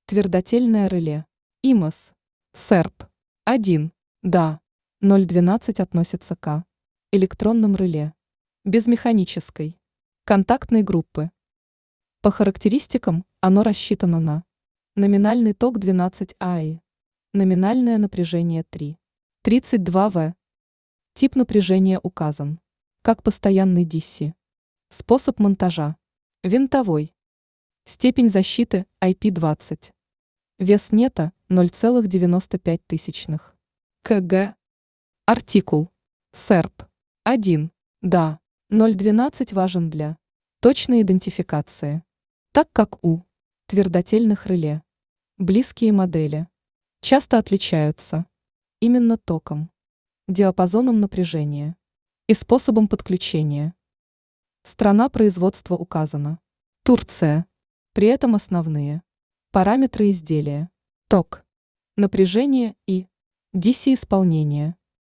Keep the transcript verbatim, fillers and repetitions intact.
Твердотельное реле. ИМОС. СЕРП. один. Да. ноль двенадцать относится к электронным реле. Без механической контактной группы. По характеристикам оно рассчитано на номинальный ток двенадцать АИ, номинальное напряжение три. тридцать два вольта. Тип напряжения указан как постоянный ди си. Способ монтажа. Винтовой. Степень защиты ай пи двадцать. Вес нета ноль целых девяносто пять тысячных кг. Артикул. СЕРП. один. Да. ноль двенадцать важен для точной идентификации, так как у твердотельных реле близкие модели часто отличаются именно током, диапазоном напряжения и способом подключения. Страна производства указана. Турция. При этом основные параметры изделия: ток, напряжение и ди си исполнение.